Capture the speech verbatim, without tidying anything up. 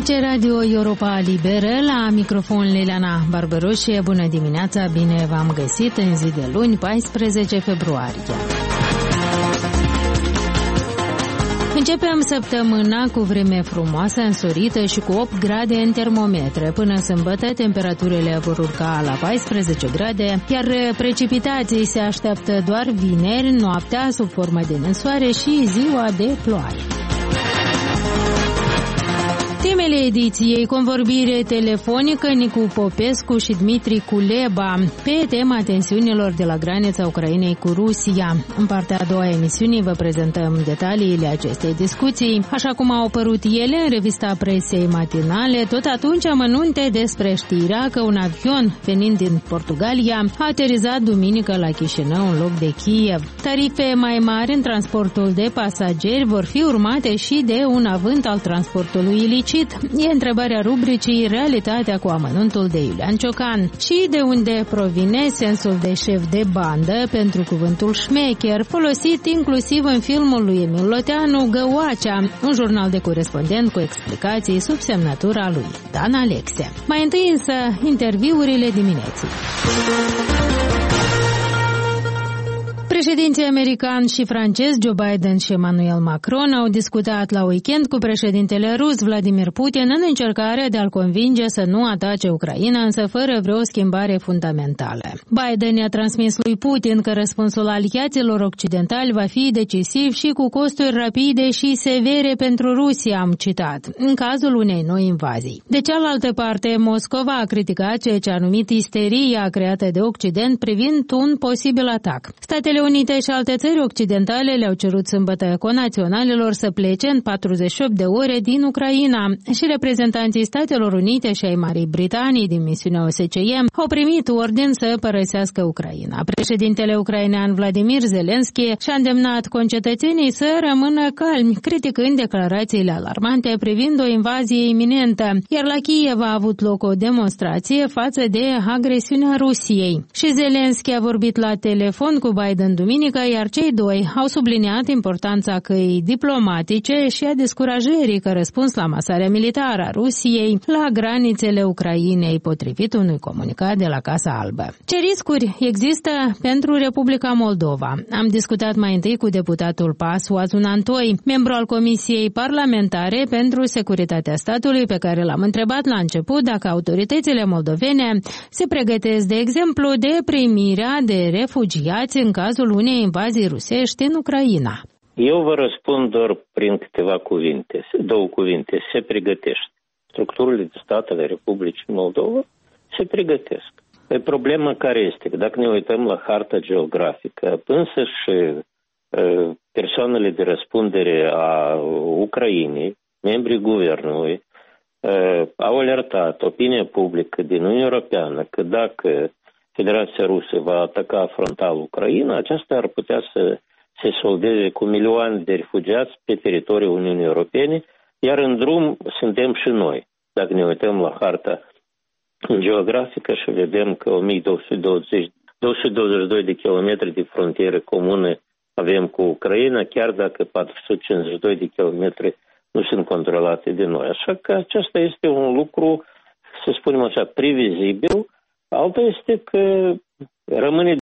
Aici Radio Europa Liberă, la microfon Liliana Barberoșie. Bună dimineața, bine v-am găsit în zi de luni, paisprezece februarie. Începem săptămâna cu vreme frumoasă, însorită și cu opt grade în termometre. Până sâmbătă, temperaturile vor urca la paisprezece grade, iar precipitații se așteaptă doar vineri, noaptea, sub formă de ninsoare și ziua de ploaie. Temele ediției: convorbire telefonică Nicu Popescu și Dmitri Kuleba pe tema tensiunilor de la granița Ucrainei cu Rusia. În partea a doua a emisiunii vă prezentăm detaliile acestei discuții, așa cum au apărut ele în revista presei matinale. Tot atunci amănunte despre știrea că un avion venind din Portugalia a aterizat duminică la Chișinău în loc de Kiev. Tarife mai mari în transportul de pasageri vor fi urmate și de un avânt al transportului ilicit. E întrebarea rubricii Realitatea cu amănuntul de Iulian Ciocan. Și de unde provine sensul de șef de bandă pentru cuvântul șmecher, folosit inclusiv în filmul lui Emil Loteanu, Găoacea, un jurnal de corespondent cu explicații sub semnătura lui Dan Alexe. Mai întâi însă, interviurile dimineții. Președinții american și francez Joe Biden și Emmanuel Macron au discutat la weekend cu președintele rus Vladimir Putin în încercarea de a-l convinge să nu atace Ucraina, însă fără vreo schimbare fundamentală. Biden i-a transmis lui Putin că răspunsul aliaților occidentali va fi decisiv și cu costuri rapide și severe pentru Rusia, am citat, în cazul unei noi invazii. De cealaltă parte, Moscova a criticat ceea ce a numit isteria creată de Occident privind un posibil atac. Statele Unite și alte țări occidentale le-au cerut sâmbătă conaționalilor să plece în patruzeci și opt de ore din Ucraina și reprezentanții Statelor Unite și ai Marii Britanii din misiunea O S C E au primit ordin să părăsească Ucraina. Președintele ucrainean Vladimir Zelensky și-a îndemnat concetățenii să rămână calmi, criticând declarațiile alarmante privind o invazie iminentă, iar la Kiev a avut loc o demonstrație față de agresiunea Rusiei. Și Zelensky a vorbit la telefon cu Biden în duminică, iar cei doi au subliniat importanța căii diplomatice și a descurajării ca răspuns la masarea militară a Rusiei la granițele Ucrainei, potrivit unui comunicat de la Casa Albă. Ce riscuri există pentru Republica Moldova? Am discutat mai întâi cu deputatul P A S Oazun Antoi, membru al Comisiei Parlamentare pentru Securitatea Statului, pe care l-am întrebat la început dacă autoritățile moldovene se pregătesc, de exemplu, de primirea de refugiați în cazul unei invazii rusești în Ucraina. Eu vă răspund doar prin câteva cuvinte, două cuvinte. Se pregătește. Structurile de stat ale Republicii Moldova se pregătesc. E problema care este? Că dacă ne uităm la harta geografică, însă și uh, persoanele de răspundere a Ucrainei, membrii guvernului, uh, au alertat opinia publică din Uniunea Europeană că dacă Federația Rusă va ataca frontal Ucraina, aceasta ar putea să se soldeze cu milioane de refugiați pe teritoriul Uniunii Europene, iar în drum suntem și noi. Dacă ne uităm la harta geografică și vedem că o mie două sute douăzeci, două sute douăzeci și doi de kilometri de frontiere comune avem cu Ucraina, chiar dacă patru sute cincizeci și doi de kilometri nu sunt controlate de noi. Așa că acesta este un lucru, să spunem așa, previzibil. Alta este că rămâne